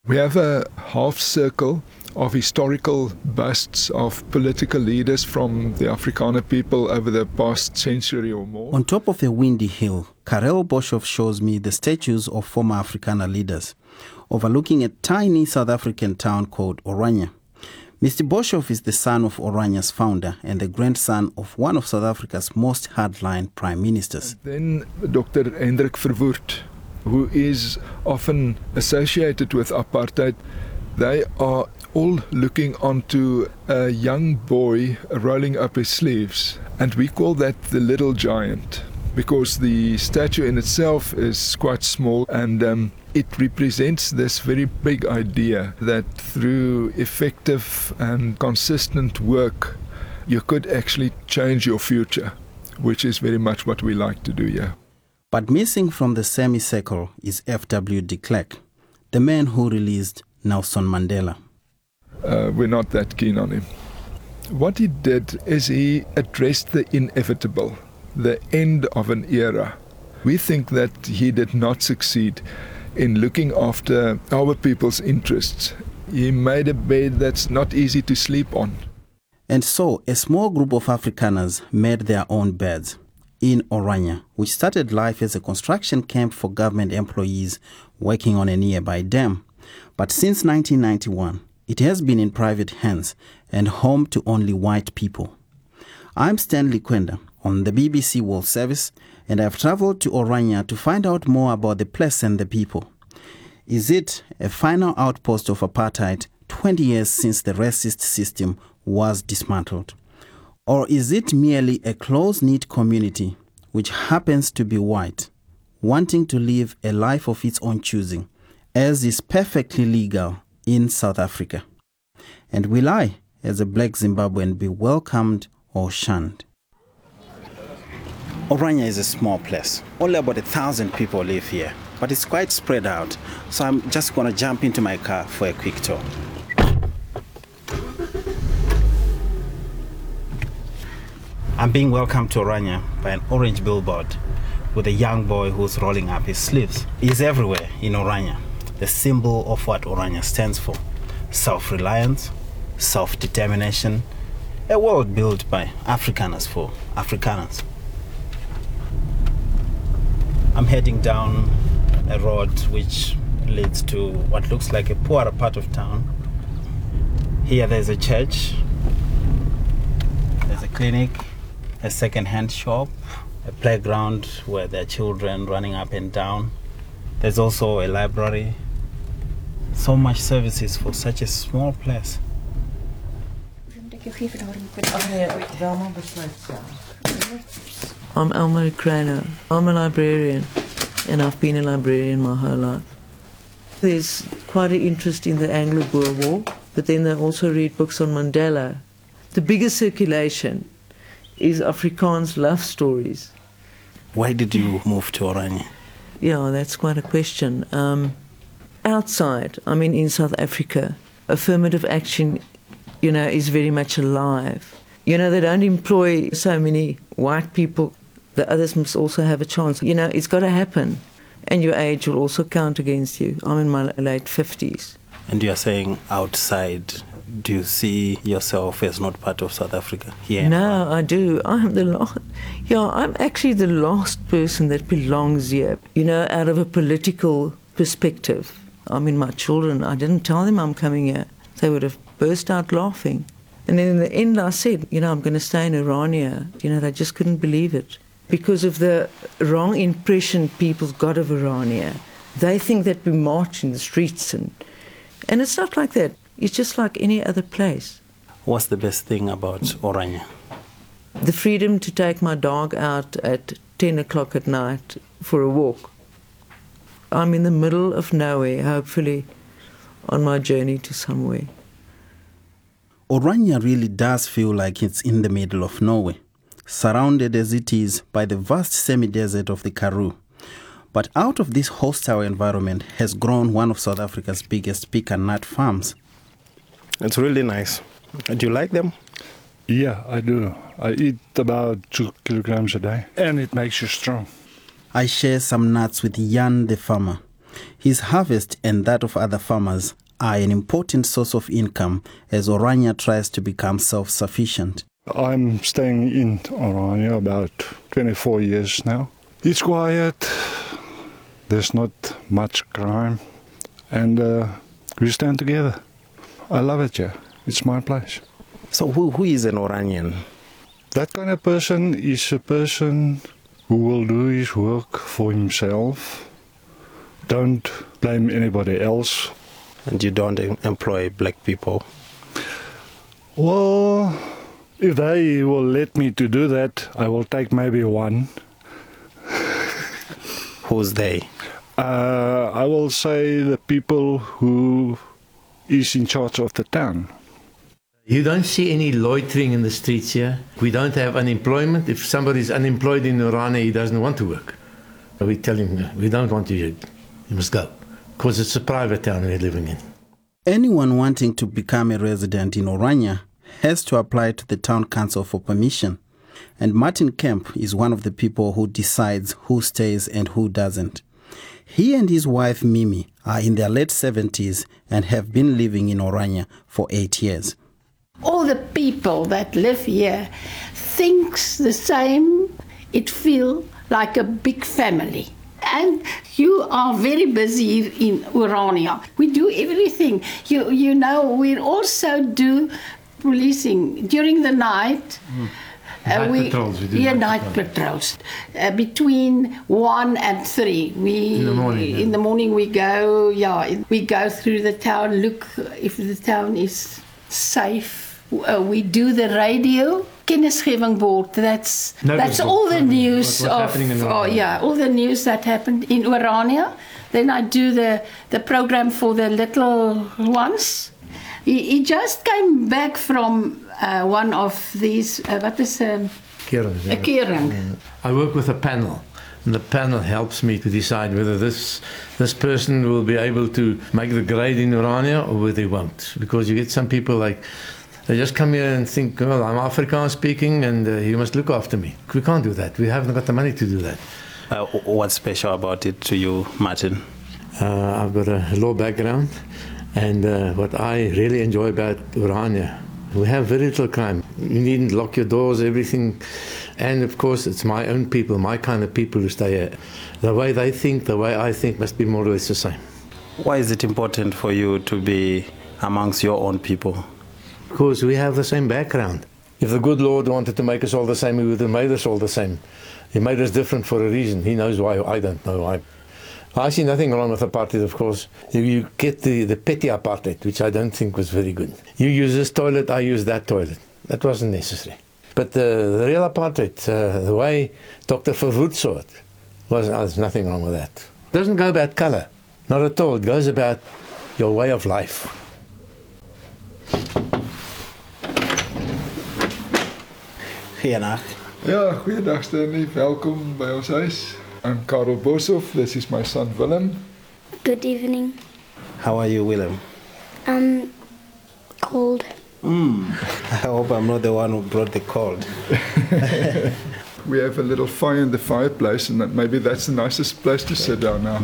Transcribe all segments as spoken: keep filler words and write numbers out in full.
We have a half circle of historical busts of political leaders from the Afrikaner people over the past century or more. On top of a windy hill, Karel Boshoff shows me the statues of former Afrikaner leaders, overlooking a tiny South African town called Oranje. Mister Boshoff is the son of Oranje's founder and the grandson of one of South Africa's most hardline prime ministers. And then Doctor Hendrik Verwoerd, who is often associated with apartheid. They are all looking onto a young boy rolling up his sleeves, and we call that the little giant because the statue in itself is quite small, and um, it represents this very big idea that through effective and consistent work you could actually change your future, which is very much what we like to do here. But missing from the semicircle is F W de Klerk, the man who released Nelson Mandela. Uh, we're not that keen on him. What he did is he addressed the inevitable, the end of an era. We think that he did not succeed in looking after our people's interests. He made a bed that's not easy to sleep on. And so a small group of Afrikaners made their own beds in Oranje, which started life as a construction camp for government employees working on a nearby dam. But since nineteen ninety-one, it has been in private hands and home to only white people. I'm Stanley Kwenda on the B B C World Service, and I've traveled to Oranje to find out more about the place and the people. Is it a final outpost of apartheid twenty years since the racist system was dismantled? Or is it merely a close-knit community which happens to be white, wanting to live a life of its own choosing, as is perfectly legal in South Africa? And will I, as a black Zimbabwean, be welcomed or shunned? Oranje is a small place. Only about a thousand people live here, but it's quite spread out. So I'm just going to jump into my car for a quick tour. I'm being welcomed to Oranje by an orange billboard with a young boy who's rolling up his sleeves. He's everywhere in Oranje, the symbol of what Oranje stands for: self-reliance, self-determination, a world built by Afrikaners for Afrikaners. I'm heading down a road which leads to what looks like a poorer part of town. Here there's a church, there's a clinic, a second-hand shop, a playground where there are children running up and down. There's also a library. So much services for such a small place. I'm Elmarie Crainer. I'm a librarian, and I've been a librarian my whole life. There's quite an interest in the Anglo-Boer War, but then they also read books on Mandela. The biggest circulation is Afrikaans love stories. Why did you move to Oranje? Yeah, that's quite a question. Um, outside, I mean in South Africa, affirmative action, you know, is very much alive. You know, they don't employ so many white people. The others must also have a chance. You know, it's got to happen. And your age will also count against you. I'm in my late fifties. And you're saying outside, do you see yourself as not part of South Africa here? No, I do. I'm the last. Yeah, I'm actually the last person that belongs here. You know, out of a political perspective. I mean, my children, I didn't tell them I'm coming here. They would have burst out laughing. And then in the end I said, you know, I'm going to stay in Oranje. You know, they just couldn't believe it. Because of the wrong impression people's got of Oranje. They think that we march in the streets, and and it's not like that. It's just like any other place. What's the best thing about Oranje? The freedom to take my dog out at ten o'clock at night for a walk. I'm in the middle of nowhere, hopefully on my journey to somewhere. Oranje really does feel like it's in the middle of nowhere, surrounded as it is by the vast semi-desert of the Karoo. But out of this hostile environment has grown one of South Africa's biggest pecan nut farms. It's really nice. Do you like them? Yeah, I do. I eat about two kilograms a day, and it makes you strong. I share some nuts with Jan the farmer, His harvest and that of other farmers are an important source of income as Orania tries to become self-sufficient. I'm staying in Orania about twenty-four years now. It's quiet, there's not much crime, and uh, we stand together. I love it here. It's my place. So who, who is an Oranian? That kind of person is a person who will do his work for himself. Don't blame anybody else. And you don't em- employ black people? Well, if they will let me to do that, I will take maybe one. Who's they? Uh, I will say the people who is in charge of the town. You don't see any loitering in the streets here. We don't have unemployment. If somebody is unemployed in Orania, he doesn't want to work. We tell him, we don't want you, you must go. Because it's a private town we're living in. Anyone wanting to become a resident in Orania has to apply to the town council for permission. And Martin Kemp is one of the people who decides who stays and who doesn't. He and his wife Mimi are in their late seventies and have been living in Orania for eight years. All the people that live here thinks the same. It feels like a big family. And you are very busy in Orania. We do everything. You you know, we also do policing during the night. Mm. Uh, night we, patrols. We do yeah, night night patrols. Uh, between one and three, we in the morning. In Yeah. the morning we go. Yeah, we go through the town. Look if the town is safe. Uh, we do the radio kennisgewing board. That's Notice that's board. all the news What- what's of happening in oh, Orania. yeah, all the news that happened in Orania. Then I do the the program for the little ones. He, he just came back from uh, one of these. Uh, what is um, Kieran, a Kieran? I work with a panel, and the panel helps me to decide whether this this person will be able to make the grade in Orania or whether they won't. Because you get some people like, they just come here and think, well, I'm Afrikaans speaking and uh, you must look after me. We can't do that. We haven't got the money to do that. Uh, what's special about it to you, Martin? Uh, I've got a law background, and uh, what I really enjoy about Orania, we have very little crime. You needn't lock your doors, everything. And of course, it's my own people, my kind of people who stay here. The way they think, the way I think must be more or less the same. Why is it important for you to be amongst your own people? Because we have the same background. If the good Lord wanted to make us all the same, he would have made us all the same. He made us different for a reason. He knows why. I don't know why. I see nothing wrong with apartheid, of course. You, you get the, the petty apartheid, which I don't think was very good. You use this toilet, I use that toilet. That wasn't necessary. But the, the real apartheid, uh, the way Doctor Verwoerd saw it, was, uh, there's nothing wrong with that. It doesn't go about colour. Not at all. It goes about your way of life. Goeiedag. Ja, goeiedag Stanley, welkom by ons huis. I'm Karel Boshoff, this is my son Willem. Good evening. How are you, Willem? Um, cold. Mm. I hope I'm not the one who brought the cold. We have a little fire in the fireplace and that maybe that's the nicest place to sit down now.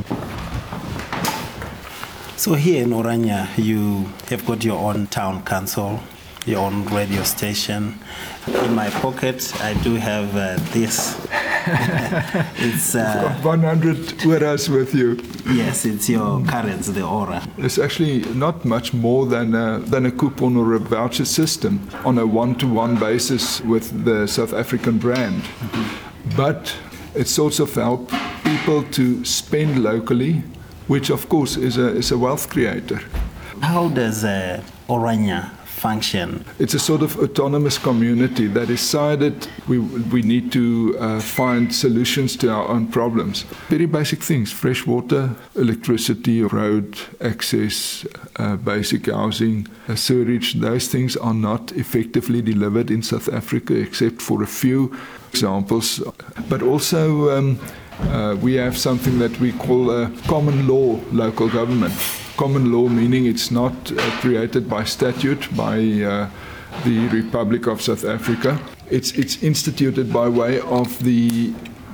So here in Orania, you have got your own town council, your own radio station. In my pocket, I do have uh, this. It's uh, Got one hundred auras with you. yes, it's your currents, the aura. It's actually not much more than a, than a coupon or a voucher system on a one-to-one basis with the South African brand. Mm-hmm. But it sorts of help people to spend locally, which of course is a, is a wealth creator. How does uh, Orania function? It's a sort of autonomous community that decided we, we need to uh, find solutions to our own problems. Very basic things, fresh water, electricity, road access, uh, basic housing, uh, sewerage. Those things are not effectively delivered in South Africa except for a few examples. But also um, uh, we have something that we call a common law local government. Common law meaning it's not uh, created by statute by uh, the Republic of South Africa. It's, it's instituted by way of the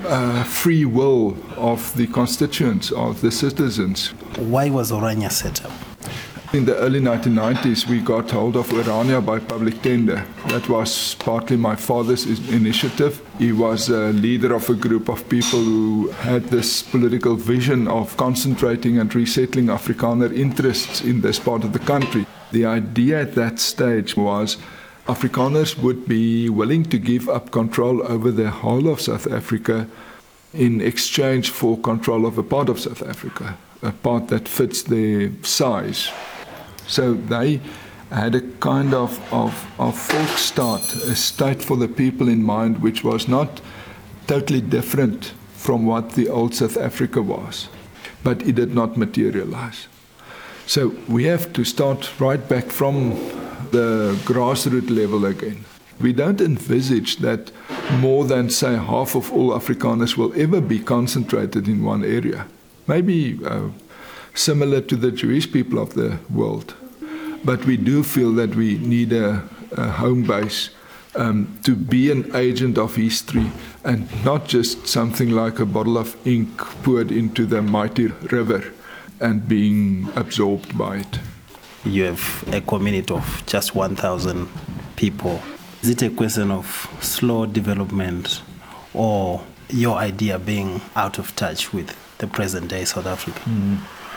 uh, free will of the constituents, of the citizens. Why was Orania set up? In the early nineteen nineties, we got hold of Orania by public tender. That was partly my father's initiative. He was a leader of a group of people who had this political vision of concentrating and resettling Afrikaner interests in this part of the country. The idea at that stage was Afrikaners would be willing to give up control over the whole of South Africa in exchange for control of a part of South Africa, a part that fits their size. So they had a kind of, of, of Volksstaat, a state for the people in mind, which was not totally different from what the old South Africa was. But it did not materialize. So we have to start right back from the grassroots level again. We don't envisage that more than, say, half of all Afrikaners will ever be concentrated in one area. Maybe uh, similar to the Jewish people of the world. But we do feel that we need a, a home base um, to be an agent of history and not just something like a bottle of ink poured into the mighty river and being absorbed by it. You have a community of just one thousand people. Is it a question of slow development or your idea being out of touch with the present day South Africa? Mm.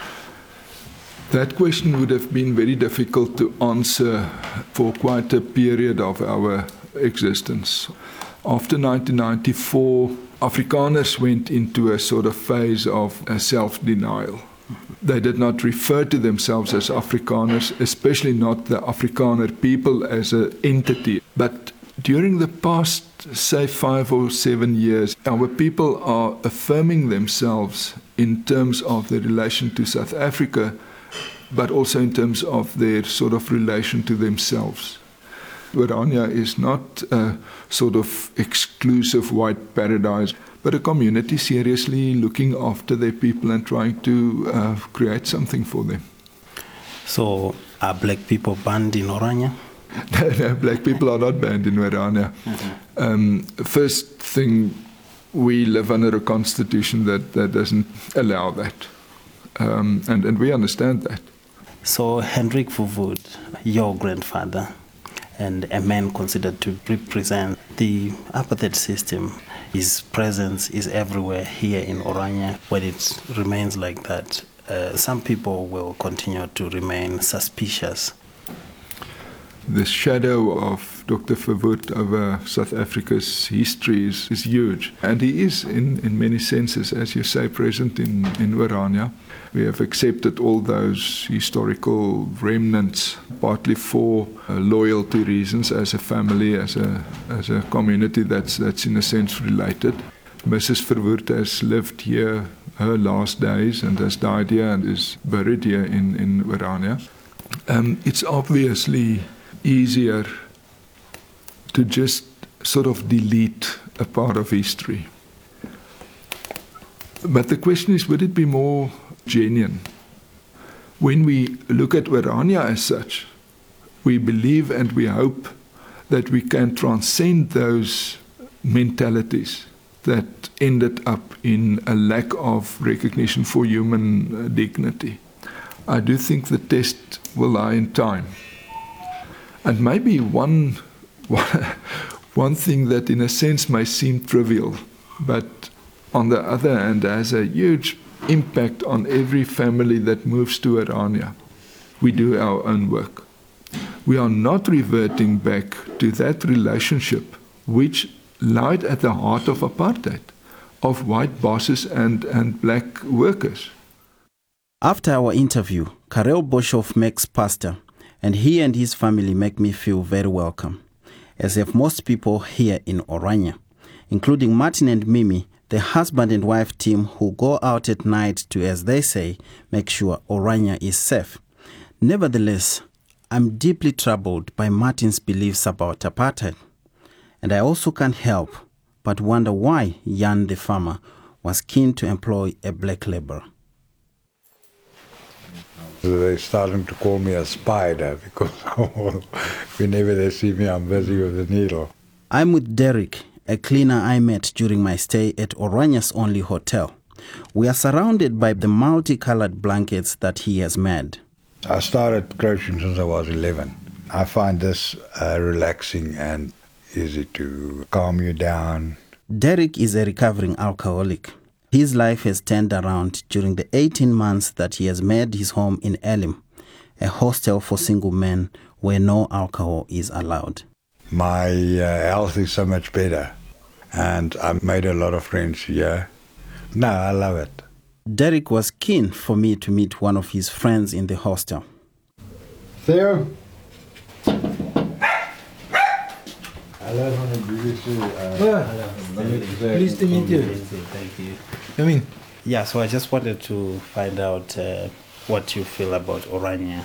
That question would have been very difficult to answer for quite a period of our existence. After nineteen ninety-four, Afrikaners went into a sort of phase of self-denial. They did not refer to themselves as Afrikaners, especially not the Afrikaner people as an entity. But during the past, say, five or seven years, our people are affirming themselves in terms of their relation to South Africa, but also in terms of their sort of relation to themselves. Orania is not a sort of exclusive white paradise, but a community seriously looking after their people and trying to uh, create something for them. So are black people banned in Orania? No, no, black people are not banned in Orania. Mm-hmm. Um, first thing, we live under a constitution that, that doesn't allow that. Um, and, and we understand that. So Hendrik Verwoerd, your grandfather, and a man considered to represent the apartheid system, his presence is everywhere here in Orania. When it remains like that, uh, some people will continue to remain suspicious. The shadow of Doctor Verwoerd over South Africa's history is, is huge. And he is, in, in many senses, as you say, present in, in Orania. We have accepted all those historical remnants, partly for uh, loyalty reasons, as a family, as a, as a community that's, that's in a sense related. Missus Verwoerd has lived here her last days and has died here and is buried here in, in Orania. Um, it's obviously easier to just sort of delete a part of history. But the question is, would it be more genuine? When we look at Orania as such, we believe and we hope that we can transcend those mentalities that ended up in a lack of recognition for human dignity. I do think the test will lie in time. And maybe one, one thing that in a sense may seem trivial, but on the other hand has a huge impact on every family that moves to Orania. We do our own work. We are not reverting back to that relationship which lied at the heart of apartheid, of white bosses and, and black workers. After our interview, Karel Boshoff makes pasta, and he and his family make me feel very welcome, as have most people here in Orania, including Martin and Mimi, the husband and wife team who go out at night to, as they say, make sure Orania is safe. Nevertheless, I'm deeply troubled by Martin's beliefs about apartheid, and I also can't help but wonder why Jan the farmer was keen to employ a black laborer. They're starting to call me a spider because whenever they see me, I'm busy with the needle. I'm with Derek, a cleaner I met during my stay at Oranya's only hotel. We are surrounded by the multicolored blankets that he has made. I started crocheting since I was eleven. I find this uh, relaxing and easy to calm you down. Derek is a recovering alcoholic. His life has turned around during the eighteen months that he has made his home in Elim, a hostel for single men where no alcohol is allowed. My uh, health is so much better, and I made a lot of friends here. No, I love it. Derek was keen for me to meet one of his friends in the hostel. Theo? Hello from the B B C. Uh, Pleased to meet you. Thank you. Come in. Yeah, so I just wanted to find out uh, what you feel about Orania.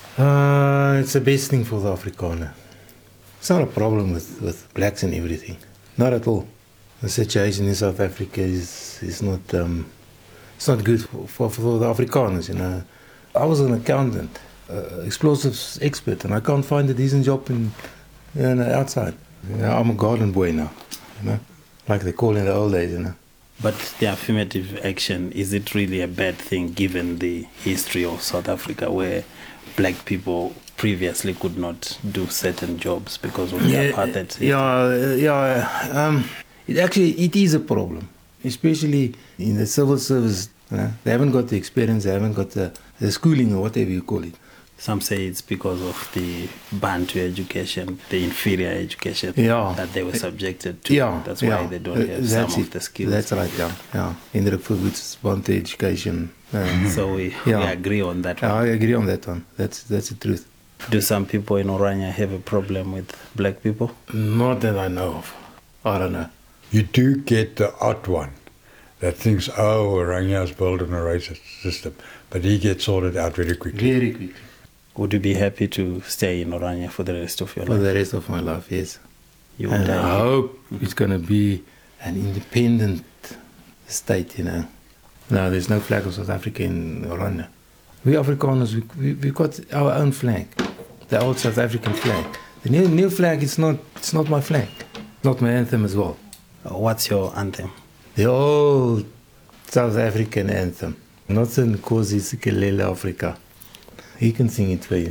Uh, it's the best thing for the Afrikaner. It's not a problem with, with blacks and everything. Not at all. The situation in South Africa is is not um, it's not good for, for, for the Afrikaners, you know. I was an accountant, uh, explosives expert, and I can't find a decent job in, you know, outside. You know, I'm a garden boy now, you know, like they call in the old days, you know. But the affirmative action, is it really a bad thing given the history of South Africa where black people previously could not do certain jobs because of the yeah, apartheid system? Yeah, yeah. Um, it actually, it is a problem, especially in the civil service. You know? They haven't got the experience, they haven't got the, the schooling or whatever you call it. Some say it's because of the Bantu education, the inferior education yeah. that they were subjected to. Yeah, That's why yeah. they don't have That's some it. of the skills. That's right, yeah. yeah. Indruk Verwoerd's Bantu education. Uh, so we, yeah. we agree on that one. Yeah, I agree on that one. That's, that's the truth. Do some people in Orania have a problem with black people? Not that I know of. I don't know. You do get the odd one that thinks, oh, Orania is built in a racist system, but he gets sorted out very quickly. Very quickly. Would you be happy to stay in Orania for the rest of your for life? For the rest of my life, yes. You and would I hope it's going to be an independent state, you know. No, there's no flag of South Africa in Orania. We Afrikaners, we, we, we've got our own flag, the old South African flag. The new, new flag, it's not, it's not my flag. It's not my anthem as well. What's your anthem? The old South African anthem. Not in Nkosi Sikelel Afrika. He can sing it for you.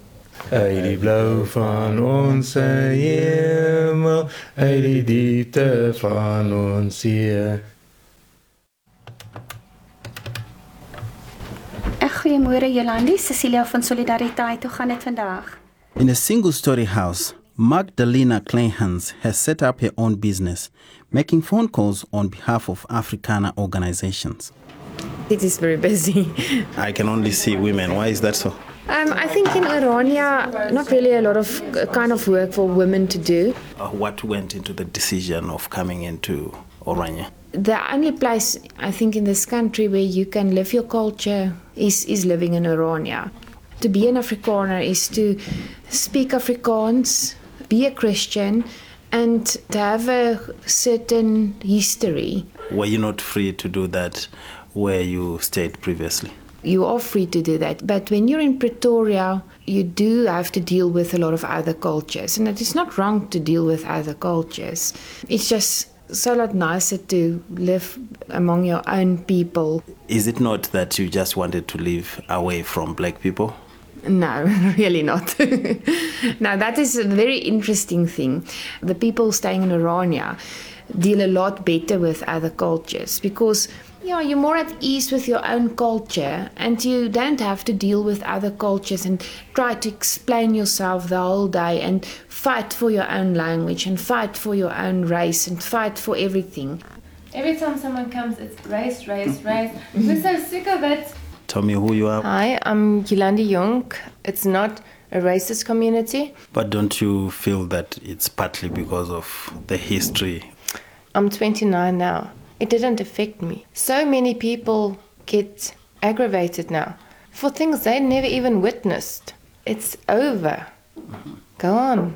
Uit die blauw van onze hemel, uit die diepte van ons see. Goeiemôre Jolandi, Cecilia van Solidariteit. Hoe gaan dit vandag? In a single-story house, Magdalena Kleinhans has set up her own business, making phone calls on behalf of Afrikaner organizations. It is very busy. I can only see women. Why is that so? Um, I think in Orania, not really a lot of kind of work for women to do. Uh, what went into the decision of coming into Orania? The only place, I think, in this country where you can live your culture is, is living in Orania. To be an Afrikaner is to speak Afrikaans, be a Christian, and to have a certain history. Were you not free to do that where you stayed previously? You are free to do that. But when you're in Pretoria, you do have to deal with a lot of other cultures. And it is not wrong to deal with other cultures. It's just so lot nicer to live among your own people. Is it not that you just wanted to live away from black people? No, really not. Now, that is a very interesting thing. The people staying in Orania deal a lot better with other cultures because yeah, you're more at ease with your own culture and you don't have to deal with other cultures and try to explain yourself the whole day and fight for your own language and fight for your own race and fight for everything. Every time someone comes, it's race, race, race. We're so sick of it. Tell me who you are. Hi, I'm Yolandi Jonk. It's not a racist community. But don't you feel that it's partly because of the history? I'm twenty-nine now. It didn't affect me. So many people get aggravated now for things they never even witnessed. It's over. Go on.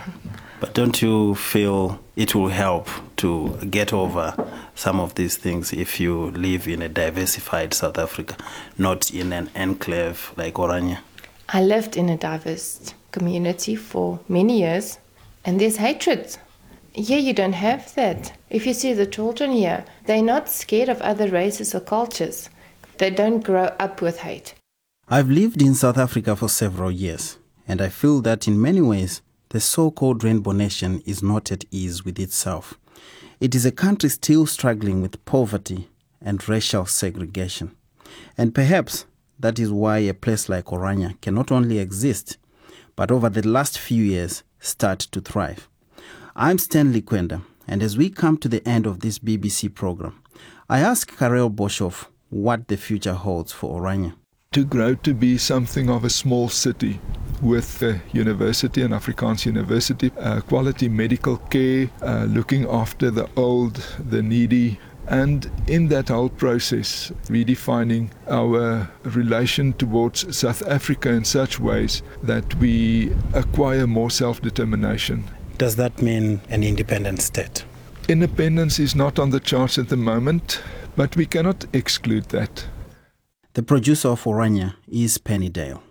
But don't you feel it will help to get over some of these things if you live in a diversified South Africa, not in an enclave like Orania? I lived in a diverse community for many years, and there's hatred. Here you don't have that. If you see the children here, they're not scared of other races or cultures. They don't grow up with hate. I've lived in South Africa for several years, and I feel that in many ways, the so-called Rainbow Nation is not at ease with itself. It is a country still struggling with poverty and racial segregation. And perhaps that is why a place like Orania can not only exist, but over the last few years start to thrive. I'm Stanley Kwenda, and as we come to the end of this B B C program, I ask Karel Boshoff what the future holds for Orania. To grow to be something of a small city with a university, an Afrikaans university, uh, quality medical care, uh, looking after the old, the needy, and in that whole process, redefining our relation towards South Africa in such ways that we acquire more self-determination. Does that mean an independent state? Independence is not on the charts at the moment, but we cannot exclude that. The producer of Orania is Penny Dale.